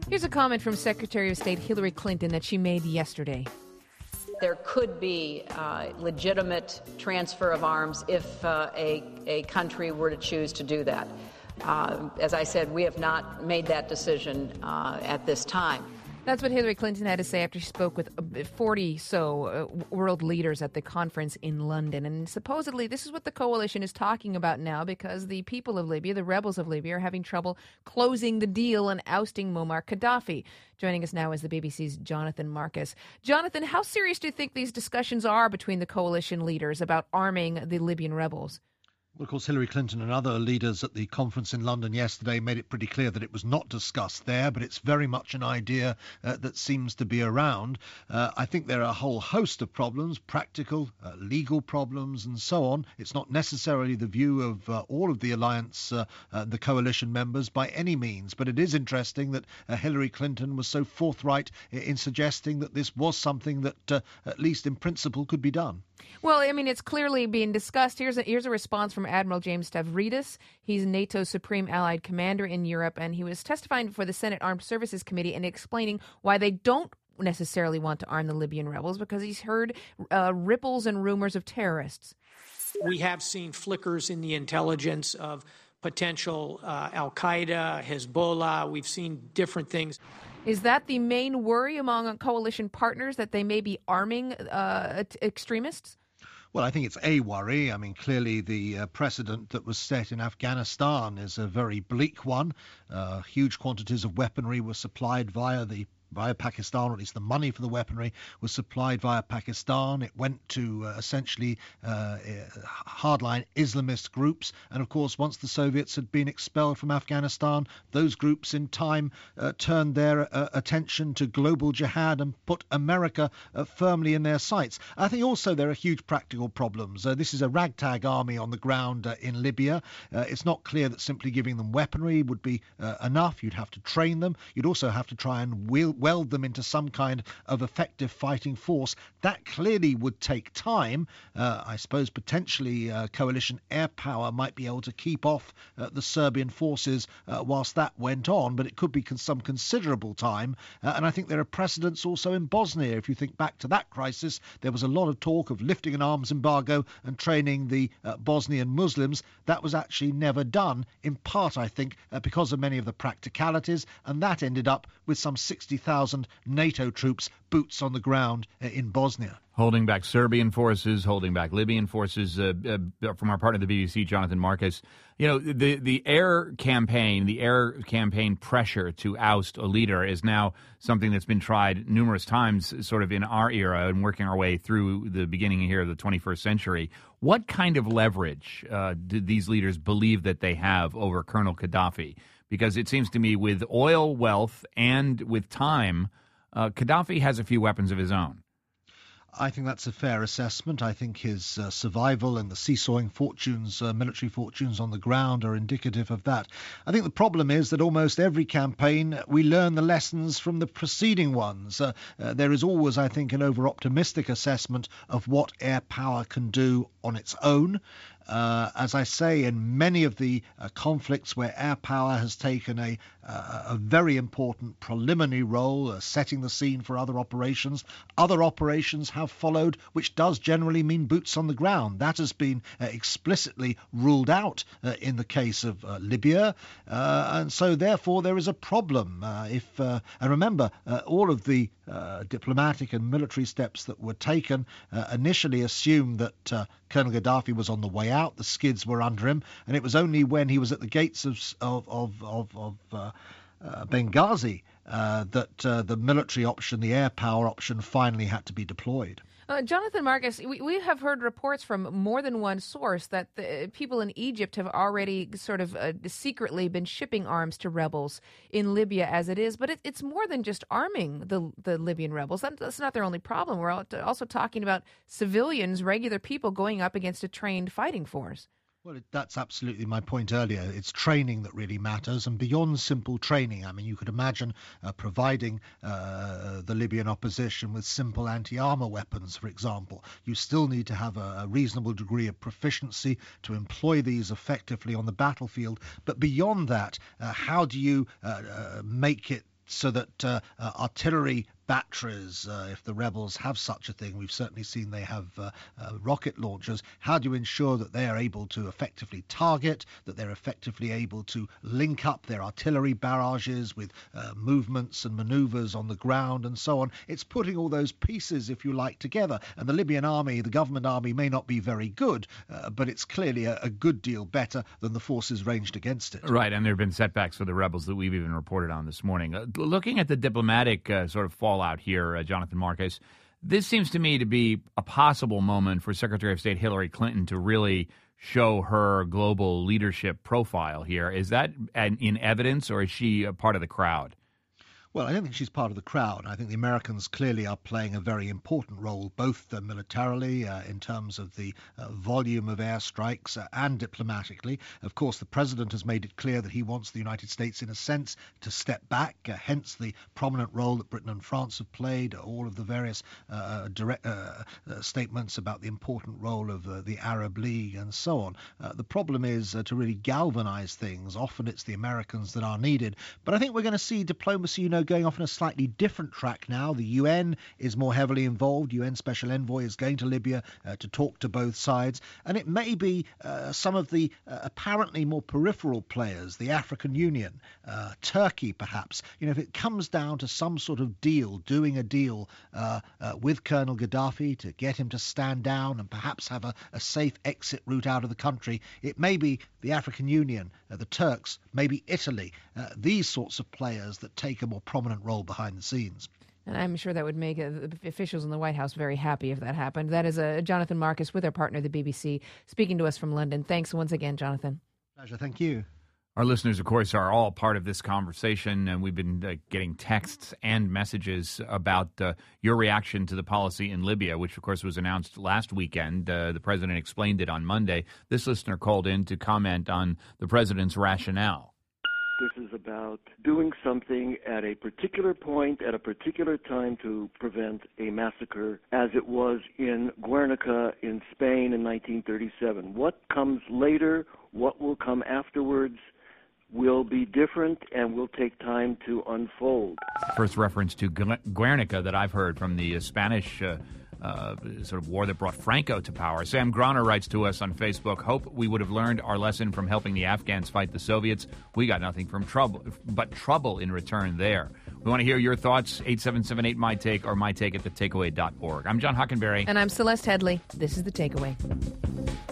Here's a comment from Secretary of State Hillary Clinton that she made yesterday. There could be legitimate transfer of arms if a country were to choose to do that. As I said, we have not made that decision at this time. That's what Hillary Clinton had to say after she spoke with 40 world leaders at the conference in London. And supposedly this is what the coalition is talking about now, because the people of Libya, the rebels of Libya, are having trouble closing the deal and ousting Muammar Gaddafi. Joining us now is the BBC's Jonathan Marcus. Jonathan, how serious do you think these discussions are between the coalition leaders about arming the Libyan rebels? Well, of course, Hillary Clinton and other leaders at the conference in London yesterday made it pretty clear that it was not discussed there, but it's very much an idea that seems to be around. I think there are a whole host of problems, practical, legal problems and so on. It's not necessarily the view of all of the alliance, the coalition members by any means, but it is interesting that Hillary Clinton was so forthright in suggesting that this was something that, at least in principle, could be done. Well, I mean, it's clearly being discussed. Here's a response from Admiral James Stavridis. He's NATO's Supreme Allied Commander in Europe, and he was testifying before the Senate Armed Services Committee and explaining why they don't necessarily want to arm the Libyan rebels, because he's heard ripples and rumors of terrorists. We have seen flickers in the intelligence of potential al-Qaeda, Hezbollah. We've seen different things. Is that the main worry among coalition partners, that they may be arming extremists? Well, I think it's a worry. I mean, clearly the precedent that was set in Afghanistan is a very bleak one. Huge quantities of weaponry were supplied via Pakistan, or at least the money for the weaponry was supplied via Pakistan. It went to essentially hardline Islamist groups. And of course, once the Soviets had been expelled from Afghanistan, those groups in time turned their attention to global jihad and put America firmly in their sights. I think also there are huge practical problems. This is a ragtag army on the ground in Libya. It's not clear that simply giving them weaponry would be enough. You'd have to train them. You'd also have to try and weld them into some kind of effective fighting force. That clearly would take time. I suppose potentially coalition air power might be able to keep off the Serbian forces whilst that went on, but it could be some considerable time. And I think there are precedents also in Bosnia. If you think back to that crisis, there was a lot of talk of lifting an arms embargo and training the Bosnian Muslims. That was actually never done, in part, I think, because of many of the practicalities, and that ended up with some 60,000 NATO troops, boots on the ground in Bosnia. Holding back Serbian forces, holding back Libyan forces. From our partner, the BBC, Jonathan Marcus, you know, the air campaign pressure to oust a leader is now something that's been tried numerous times, sort of in our era, and working our way through the beginning here of the 21st century. What kind of leverage do these leaders believe that they have over Colonel Gaddafi? Because it seems to me, with oil wealth and with time, Gaddafi has a few weapons of his own. I think that's a fair assessment. I think his survival and the seesawing fortunes, military fortunes on the ground are indicative of that. I think the problem is that almost every campaign we learn the lessons from the preceding ones. There is always, I think, an over-optimistic assessment of what air power can do on its own. As I say, in many of the conflicts where air power has taken a very important preliminary role, setting the scene for other operations have followed, which does generally mean boots on the ground. That has been explicitly ruled out in the case of Libya, and so therefore there is a problem. And remember, all of the diplomatic and military steps that were taken initially assumed that Colonel Gaddafi was on the way out, the skids were under him, and it was only when he was at the gates of Benghazi that the military option, the air power option, finally had to be deployed. Jonathan Marcus, we have heard reports from more than one source that the people in Egypt have already sort of secretly been shipping arms to rebels in Libya as it is. But it's more than just arming the Libyan rebels. That's not their only problem. We're also talking about civilians, regular people going up against a trained fighting force. Well, that's absolutely my point earlier. It's training that really matters, and beyond simple training. I mean, you could imagine providing the Libyan opposition with simple anti-armor weapons, for example. You still need to have a reasonable degree of proficiency to employ these effectively on the battlefield. But beyond that, how do you make it so that artillery batteries, if the rebels have such a thing, we've certainly seen they have rocket launchers. How do you ensure that they are able to effectively target, that they're effectively able to link up their artillery barrages with movements and maneuvers on the ground and so on? It's putting all those pieces, if you like, together. And the Libyan army, the government army, may not be very good, but it's clearly a good deal better than the forces ranged against it. Right, and there have been setbacks for the rebels that we've even reported on this morning. Looking at the diplomatic sort of fallout here, Jonathan Marcus, this seems to me to be a possible moment for Secretary of State Hillary Clinton to really show her global leadership profile here. Is that in evidence, or is she a part of the crowd? Well, I don't think she's part of the crowd. I think the Americans clearly are playing a very important role, both militarily in terms of the volume of airstrikes and diplomatically. Of course, the president has made it clear that he wants the United States, in a sense, to step back, hence the prominent role that Britain and France have played, all of the various direct statements about the important role of the Arab League and so on. The problem is to really galvanize things. Often it's the Americans that are needed. But I think we're going to see diplomacy, going off on a slightly different track now. The UN is more heavily involved. UN Special Envoy is going to Libya to talk to both sides. And it may be some of the apparently more peripheral players, the African Union, Turkey perhaps. If it comes down to some sort of deal, doing a deal with Colonel Gaddafi to get him to stand down and perhaps have a safe exit route out of the country, it may be the African Union, the Turks, maybe Italy, these sorts of players that take a more prominent role behind the scenes. And I'm sure that would make officials in the White House very happy if that happened. That is Jonathan Marcus with our partner, the BBC, speaking to us from London. Thanks once again, Jonathan. Pleasure. Thank you. Our listeners, of course, are all part of this conversation, and we've been getting texts and messages about your reaction to the policy in Libya, which, of course, was announced last weekend. The president explained it on Monday. This listener called in to comment on the president's rationale. This is about doing something at a particular point, at a particular time to prevent a massacre, as it was in Guernica in Spain in 1937. What comes later, what will come afterwards, will be different and will take time to unfold. First reference to Guernica that I've heard from the Spanish sort of war that brought Franco to power. Sam Grauner writes to us on Facebook, hope we would have learned our lesson from helping the Afghans fight the Soviets. We got nothing from but trouble in return there. We want to hear your thoughts, 877-8MyTake or mytake@thetakeaway.org. I'm John Hockenberry. And I'm Celeste Headley. This is The Takeaway.